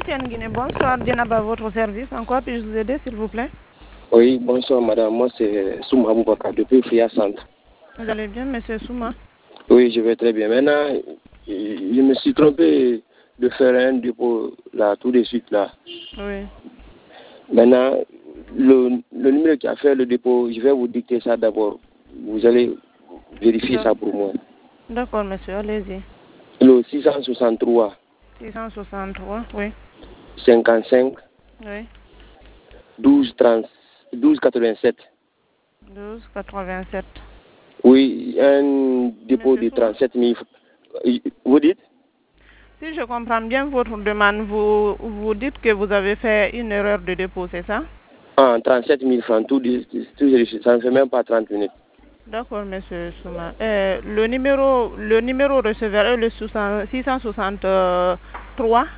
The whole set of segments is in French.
MTN Guinée, bonsoir. Djenaba, votre service. En quoi puis-je vous aider, s'il vous plaît? Oui, bonsoir madame. Moi c'est Souma Aboubakar depuis Fria Centre. Vous allez bien, monsieur Souma? Oui, je vais très bien. Maintenant, je me suis trompé de faire un dépôt là tout de suite là. Oui. Maintenant, le numéro qui a fait le dépôt, je vais vous dicter ça d'abord. Vous allez vérifier ça pour moi. D'accord, monsieur, allez-y. Le 663. 663, oui. 55. Oui. 12 87. 12,87. Oui, un dépôt de 37 000. Vous dites? Si je comprends bien votre demande, vous dites que vous avez fait une erreur de dépôt, c'est ça? Ah, 37 000 francs, ça ne fait même pas 30 minutes. D'accord, monsieur Souma. Le numéro receveur est le 663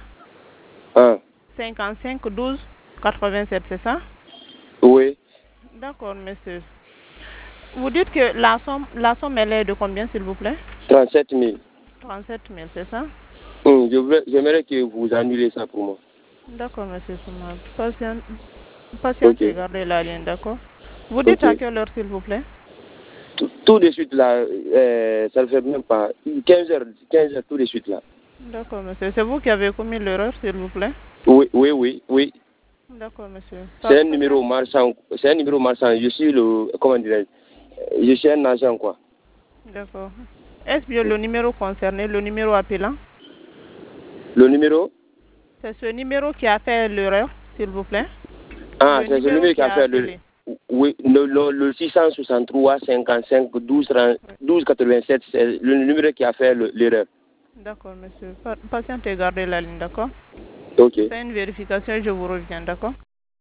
55 12 87, c'est ça? Oui. D'accord, monsieur. Vous dites que la somme elle est de combien, s'il vous plaît? 37 000. 37 000, c'est ça? J'aimerais que vous annulez ça pour moi. D'accord, monsieur Souma. Patientez, gardez la ligne, d'accord? Vous dites à quelle heure, s'il vous plaît? Tout de suite là, ça ne fait même pas 15 heures tout de suite là. D'accord, monsieur. C'est vous qui avez commis l'erreur, s'il vous plaît? Oui. D'accord, monsieur. C'est un numéro marchand. Je suis je suis un agent, quoi. D'accord. Est-ce bien le numéro concerné, le numéro appelant? Le numéro? C'est ce numéro qui a fait l'erreur, s'il vous plaît? Ah, c'est ce numéro qui a fait appelé. Oui, le 663 55 12 87, c'est le numéro qui a fait l'erreur. D'accord, monsieur. Patientez, gardez la ligne, d'accord? Ok. Je fais une vérification et je vous reviens, d'accord?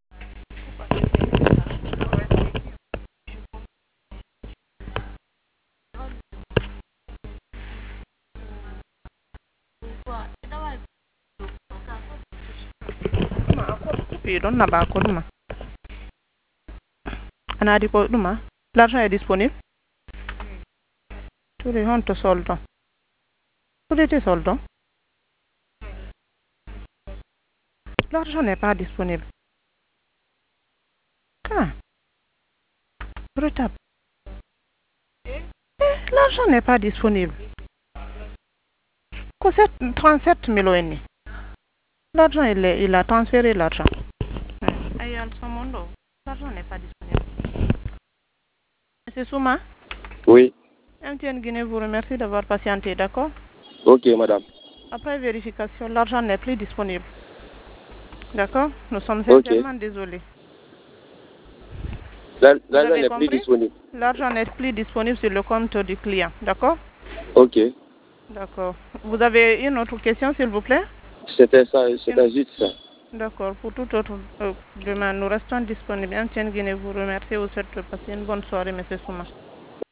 L'argent est disponible. Tous les gens te soldent. Tout était soldant. L'argent n'est pas disponible. Quand? Retape. L'argent n'est pas disponible. 37 000 ONI. L'argent, il a transféré l'argent. L'argent n'est pas disponible. Monsieur Souma? Oui. MTN Guinée vous remercie d'avoir patienté, d'accord? Ok, madame. Après vérification, l'argent n'est plus disponible. D'accord? Nous sommes sincèrement désolés. L'argent n'est plus disponible. L'argent n'est plus disponible sur le compte du client, d'accord? Ok. D'accord. Vous avez une autre question, s'il vous plaît? C'était juste ça. D'accord. Pour toute autre demande, nous restons disponibles. MTN Guinée vous remercie. Vous souhaite passer une bonne soirée, monsieur Souma.